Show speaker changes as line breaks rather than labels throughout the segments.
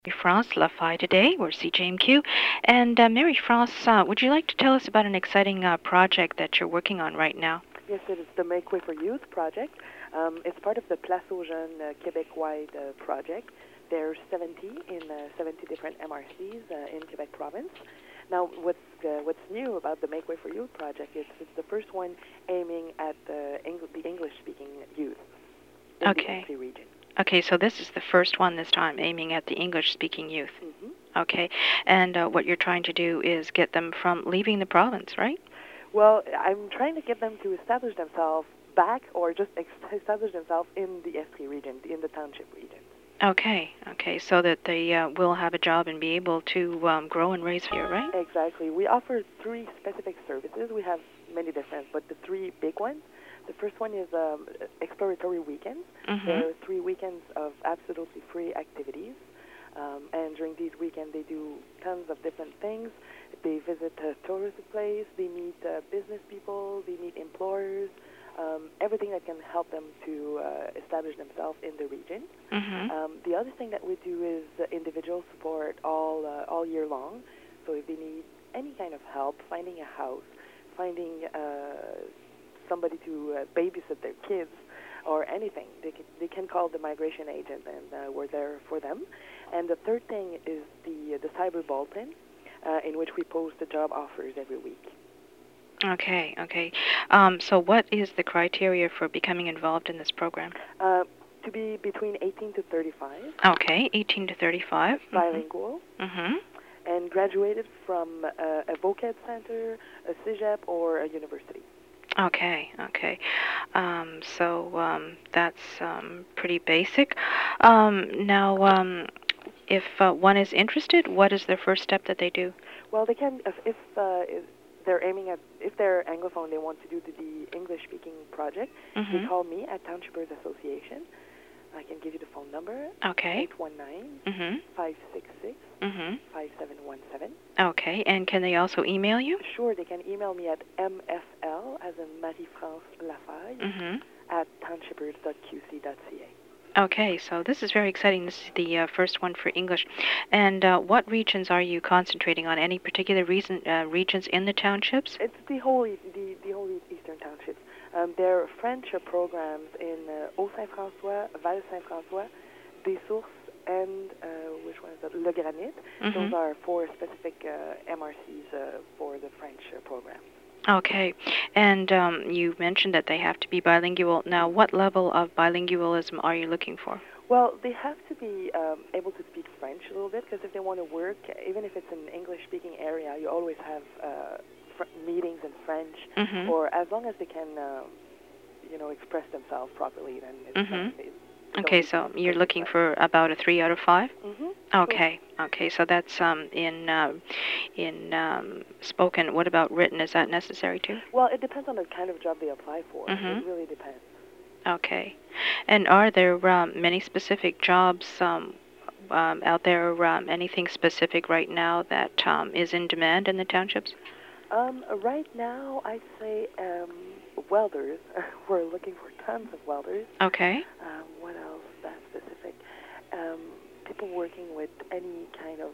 France Lafayette today. We're CJMQ. And Mary-France, would you like to tell us about an exciting project that you're working on right now?
Yes, it is the Make Way for Youth project. It's part of the Place aux Jeunes Québec-wide project. There's 70 in 70 different MRCs in Quebec province. Now, what's new about the Make Way for Youth project is it's the first one aiming at the English-speaking youth in the NC region.
Okay, so this is the first one this time, aiming at the English-speaking youth.
Mm-hmm.
Okay, and what you're trying to do is get them from leaving the province, right?
Well, I'm trying to get them to establish themselves back or just establish themselves in the Estrie region, in the township region.
Okay, so that they will have a job and be able to grow and raise here, right?
Exactly. We offer 3 specific services. We have many different, but the 3 big ones. The first one is exploratory weekends.
Mm-hmm.
There are 3 weekends of absolutely free activities. And during these weekends, they do tons of different things. They visit a tourist place. They meet business people. They meet employers. Everything that can help them to establish themselves in the region.
Mm-hmm.
The other thing that we do is individual support all year long. So if they need any kind of help, finding a house, finding somebody to babysit their kids, or anything, they can call the migration agent, and we're there for them. And the third thing is the cyber bulletin, in which we post the job offers every week.
Okay. So what is the criteria for becoming involved in this program?
To be between 18 to 35.
Okay, 18 to 35.
Bilingual.
Mm-hmm.
And graduated from a vocab center, a cégep, or a university.
Okay. So that's pretty basic. Now, if one is interested, what is the first step that they do?
Well, they can, if they're aiming at, if they're Anglophone, they want to do the English-speaking project,
Mm-hmm.
they call me at Townshipers Association. I can give you the phone number.
Okay.
819-566-5717.
Okay, and can they also email you?
Sure, they can email me at mfl, as in Marie-France Lafaille, at townshippers.qc.ca.
Okay, so this is very exciting. This is the first one for English. And what regions are you concentrating on? Any particular regions in the townships?
It's the whole Eastern Townships. There are French programs in Haut-Saint-François, Val-Saint-François, Des Sources, and which one is that? Le Granit. Those are 4 specific MRCs for the French program.
Okay, and you mentioned that they have to be bilingual. Now, what level of bilingualism are you looking for?
Well, they have to be able to speak French a little bit, because if they want to work, even if it's an English-speaking area, you always have meetings in French, or as long as they can, express themselves properly, then it's fine.
Okay, so you're looking for about a 3 out of 5? Okay, so that's in spoken. What about written? Is that necessary too?
Well, it depends on the kind of job they apply for. It really depends.
Okay, and are there many specific jobs out there? Anything specific right now that is in demand in the townships?
Right now, I'd say welders. We're looking for tons of welders.
Okay.
What else that specific? People working with any kind of,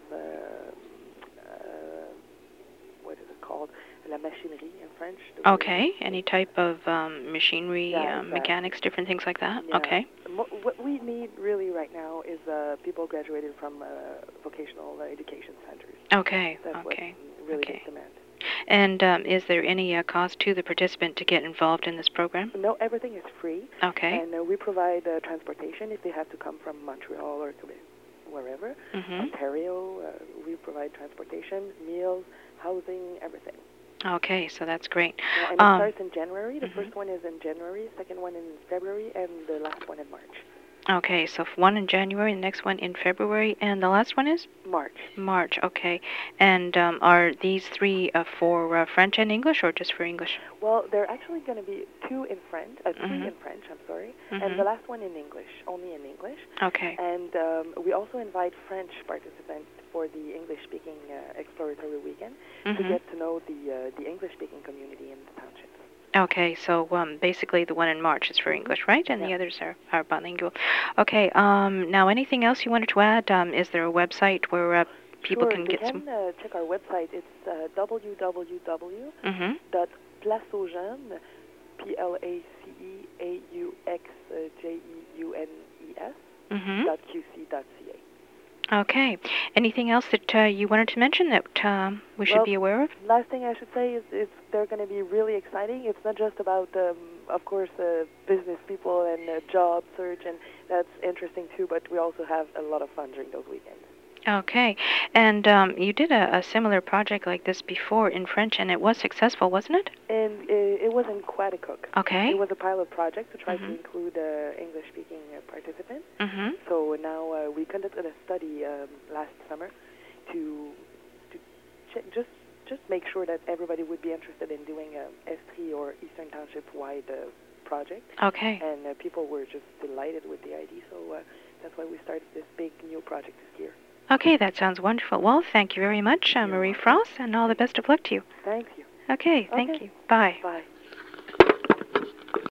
what is it called? La machinerie in French.
Okay. Any type of machinery,
exactly.
Mechanics, different things like that?
Yeah.
Okay.
What we need really right now is people graduated from vocational education centers.
Okay.
That's what really gets demand.
And is there any cost to the participant to get involved in this program?
No, everything is free.
Okay.
And we provide transportation if they have to come from Montreal or Quebec, wherever. Ontario, we provide transportation, meals, housing, everything.
Okay, so that's great.
And it starts in January. The first one is in January, second one in February, and the last one in March.
Okay, so one in January, the next one in February, and the last one is?
March,
okay. And are these 3 for French and English, or just for English?
Well, there are actually going to be 2 in French, 3 in French, I'm sorry, and the last one in English, only in English.
Okay.
And we also invite French participants for the English-speaking exploratory weekend to get to know the English-speaking community in the townships.
Okay, so basically the one in March is for English, right? And the others are bilingual. Okay, now anything else you wanted to add? Is there a website where people
Sure,
can
they
get
can
some?
check our website. It's www.placeaujeunes, PLACEAUXJEUNES.qc.ca.
Okay. Anything else that you wanted to mention that we should be aware of?
Last thing I should say is they're going to be really exciting. It's not just about, of course, business people and job search, and that's interesting too, but we also have a lot of fun during those weekends.
Okay. And you did a similar project like this before in French, and it was successful, wasn't it?
And it was in Quaticook.
Okay.
It was a pilot project to try to include English-speaking participants. So now we conducted a study last summer to just make sure that everybody would be interested in doing a Estrie or Eastern Township-wide project.
Okay.
And people were just delighted with the idea, so that's why we started this big new project this year.
Okay, that sounds wonderful. Well, thank you very much, Marie France, and all the best of luck to you.
Thank you.
Okay, thank you. Bye.
Bye.